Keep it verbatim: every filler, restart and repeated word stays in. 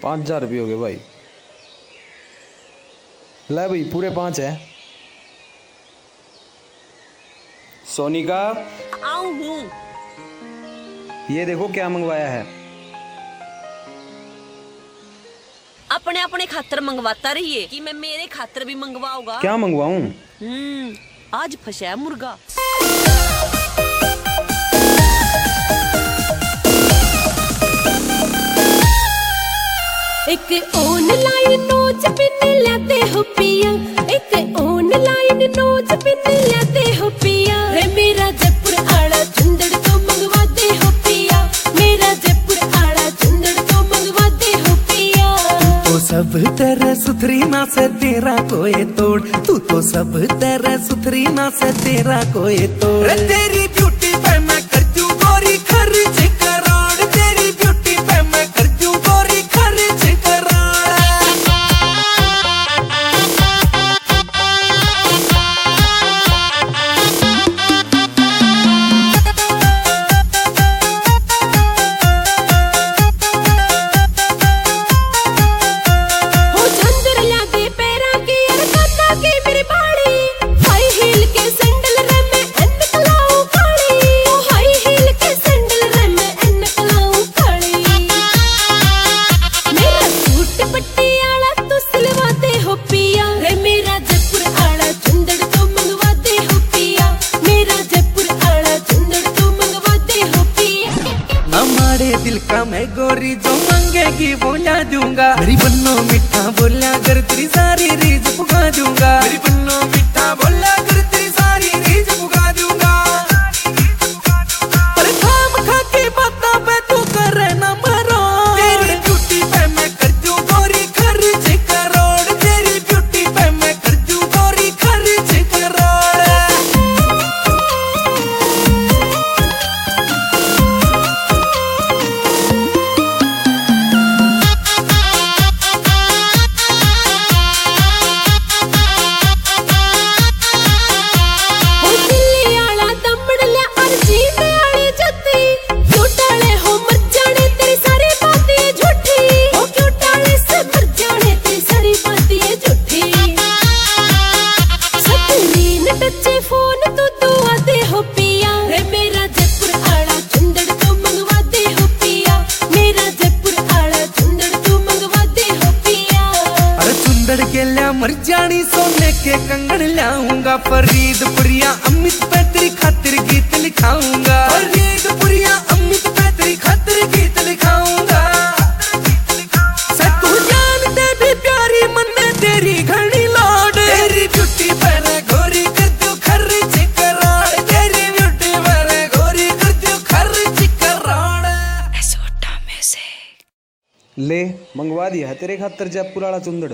पाँच हजार रुपये हो गए भाई। ले भाई पूरे पाँच है। सोनिका आऊं हूँ। ये देखो क्या मंगवाया है। अपने अपने खातर मंगवाता रहिए कि मैं मेरे खातर भी मंगवाऊंगा। क्या मंगवाऊं? हम्म आज फंसा है मुर्गा। एक ऑनलाइन नोच पिन लाते हो पिया, एक ऑनलाइन नोच पिन लाते हो पिया। रे मेरा जयपुर आड़ा चुंदड़ तो मंगवा दे हो पिया, मेरा जयपुर आड़ा चुंदड़ तो मंगवा दे हो पिया। तू तो सब तरह सुथरी ना से तेरा कोई तोड़, तू तो सब तरह सुथरी ना से तेरा कोई तोड़। तेरी ब्यूटी पे मैं कर दूं गोरी खर्च करोड़, तेरी ब्यूटी पे मैं कर दूं गोरी खर्च करोड़। हो झंझर ला दे पैरा की अर काका की मेरी बाड़ी, हाई हील के सैंडल रे मैं एनक लाऊं काली, ओ हाई हील के सैंडल रे मैं एनक लाऊं काली। मेरा सूट पटियाला तू सिलवा दे हो पिया, रे मेरा जयपुर आड़ा चुंदड़ तो मंगवा दे हो पिया, मेरा जयपुर आड़ा चुंदड़ तो मंगवा दे हो पिया। हमारे दिल का मैं गोरी जो मांगेगी वो ला दूंगा, मेरी बन्नो मीठा बोला कर तेरी सारी रीझ पुगा दूंगा, मेरी बन्नो मीठा बोला कर तेरी सारी रीझ पुगा दूंगा। पर थाम खा के बाता पे तू करे ना मरो, तेरी ब्यूटी पे मैं कर दूं गोरी खर्च करोड़, तेरी ब्यूटी पे मैं कर दूं गोरी खर्च करोड़। हो दिल्ली आला दमड़ ले अर जीभ आली जत्ती, क्यों टाले हो मर जाने तेरी सारी बातें झूठी, हो क्यों टाले से मर जाने तेरी सारी बातें झूठी। स्क्रीन टच फोन तू दुआ दे हो पिया, रे मेरा जयपुर आड़ा चुंदड़ तो मंगवा दे हो पिया, मेरा जयपुर आड़ा चुंदड़ तो मंगवा दे हो पिया। अरे चुंदड़ के लिया मर जानी सोने के कंगन लाऊंगा, फरीदपुरिया अमित पे तेरी खातिर गीत लिखाऊंगा, फरीदपुरिया अमित पे तेरी खातिर गीत लिखाऊंगा। से तू जानते भी प्यारी मन में तेरी घनी लौट, तेरी ब्यूटी पर गोरी कर दूं खर्च करोड़, तेरी ब्यूटी पर गोरी कर दूं खर्च करोड़। ले मंगवा दिया है तेरे खातर जयपुर वाला चुंदड़।